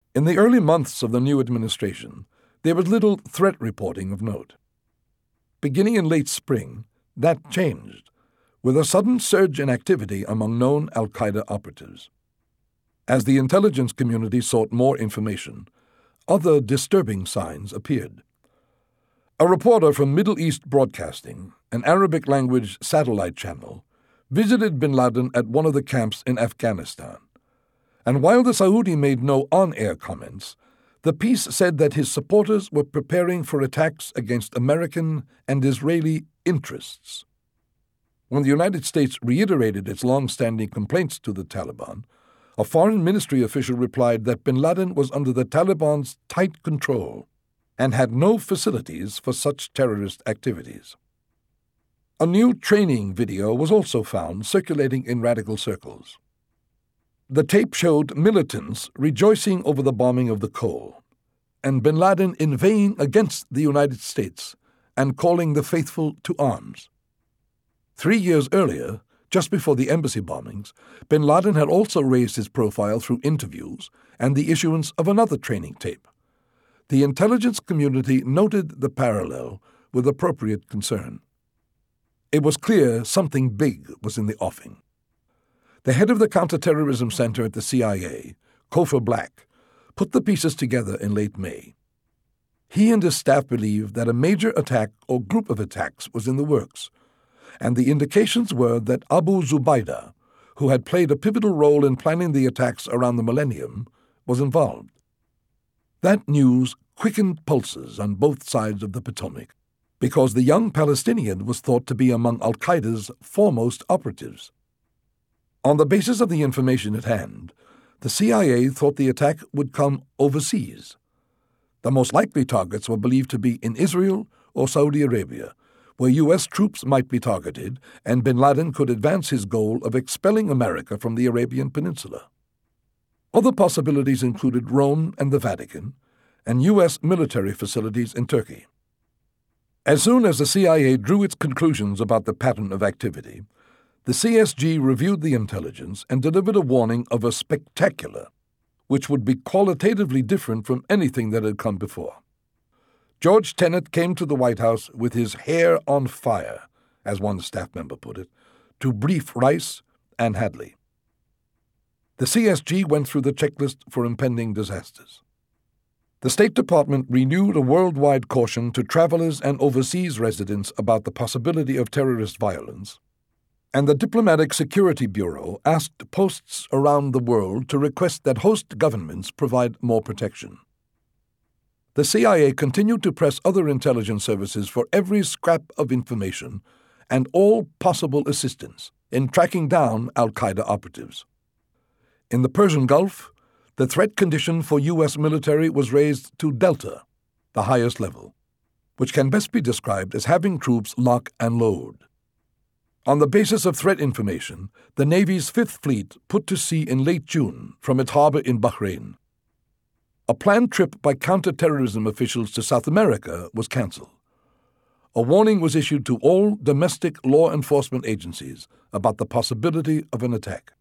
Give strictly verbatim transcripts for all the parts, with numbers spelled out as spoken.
In the early months of the new administration, there was little threat reporting of note. Beginning in late spring, that changed, with a sudden surge in activity among known al-Qaeda operatives. As the intelligence community sought more information, other disturbing signs appeared. A reporter from Middle East Broadcasting, an Arabic-language satellite channel, visited bin Laden at one of the camps in Afghanistan. And while the Saudi made no on-air comments, the piece said that his supporters were preparing for attacks against American and Israeli interests. When the United States reiterated its long-standing complaints to the Taliban, a foreign ministry official replied that bin Laden was under the Taliban's tight control and had no facilities for such terrorist activities. A new training video was also found circulating in radical circles. The tape showed militants rejoicing over the bombing of the Col, and bin Laden inveighing against the United States and calling the faithful to arms. Three years earlier, just before the embassy bombings, bin Laden had also raised his profile through interviews and the issuance of another training tape. The intelligence community noted the parallel with appropriate concern. It was clear something big was in the offing. The head of the Counterterrorism Center at the C I A, Cofer Black, put the pieces together in late May. He and his staff believed that a major attack or group of attacks was in the works, and the indications were that Abu Zubaydah, who had played a pivotal role in planning the attacks around the millennium, was involved. That news quickened pulses on both sides of the Potomac, because the young Palestinian was thought to be among al-Qaeda's foremost operatives. On the basis of the information at hand, the C I A thought the attack would come overseas. The most likely targets were believed to be in Israel or Saudi Arabia, where U S troops might be targeted and bin Laden could advance his goal of expelling America from the Arabian Peninsula. Other possibilities included Rome and the Vatican, and U S military facilities in Turkey. As soon as the C I A drew its conclusions about the pattern of activity, the C S G reviewed the intelligence and delivered a warning of a spectacular, which would be qualitatively different from anything that had come before. George Tenet came to the White House with his hair on fire, as one staff member put it, to brief Rice and Hadley. The C S G went through the checklist for impending disasters. The State Department renewed a worldwide caution to travelers and overseas residents about the possibility of terrorist violence, and the Diplomatic Security Bureau asked posts around the world to request that host governments provide more protection. The C I A continued to press other intelligence services for every scrap of information and all possible assistance in tracking down al-Qaeda operatives. In the Persian Gulf, the threat condition for U S military was raised to Delta, the highest level, which can best be described as having troops lock and load. On the basis of threat information, the Navy's Fifth Fleet put to sea in late June from its harbor in Bahrain. A planned trip by counterterrorism officials to South America was canceled. A warning was issued to all domestic law enforcement agencies about the possibility of an attack.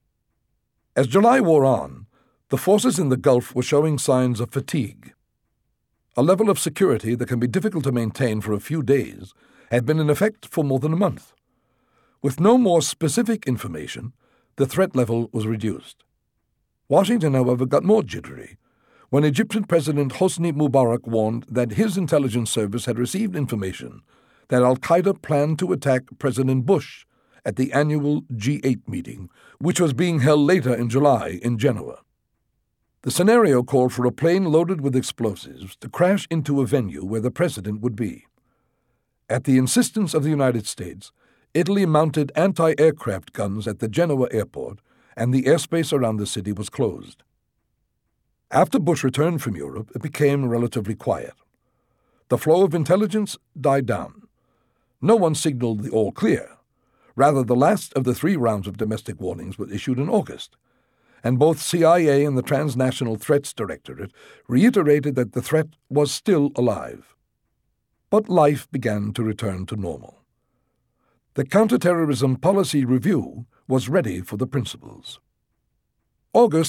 As July wore on, the forces in the Gulf were showing signs of fatigue. A level of security that can be difficult to maintain for a few days had been in effect for more than a month. With no more specific information, the threat level was reduced. Washington, however, got more jittery when Egyptian President Hosni Mubarak warned that his intelligence service had received information that al-Qaeda planned to attack President Bush at the annual G eight meeting, which was being held later in July in Genoa. The scenario called for a plane loaded with explosives to crash into a venue where the president would be. At the insistence of the United States, Italy mounted anti-aircraft guns at the Genoa airport, and the airspace around the city was closed. After Bush returned from Europe, it became relatively quiet. The flow of intelligence died down. No one signaled the all clear. Rather, the last of the three rounds of domestic warnings was issued in August, and both C I A and the Transnational Threats Directorate reiterated that the threat was still alive. But life began to return to normal. The Counterterrorism Policy Review was ready for the principals. August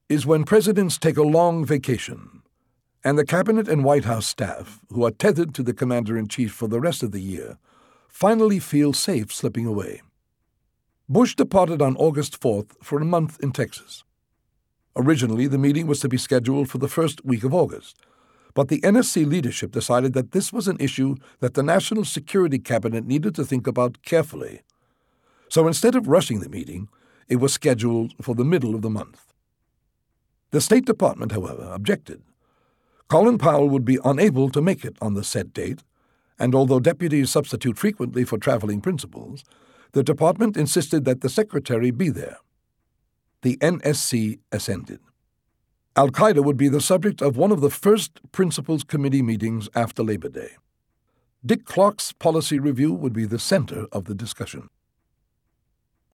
is when presidents take a long vacation, and the Cabinet and White House staff, who are tethered to the Commander-in-Chief for the rest of the year, finally feel safe slipping away. Bush departed on August fourth for a month in Texas. Originally, the meeting was to be scheduled for the first week of August, but the N S C leadership decided that this was an issue that the National Security Cabinet needed to think about carefully. So instead of rushing the meeting, it was scheduled for the middle of the month. The State Department, however, objected. Colin Powell would be unable to make it on the set date, and although deputies substitute frequently for traveling principals, the department insisted that the secretary be there. The N S C assented. Al-Qaeda would be the subject of one of the first Principals Committee meetings after Labor Day. Dick Clark's policy review would be the center of the discussion.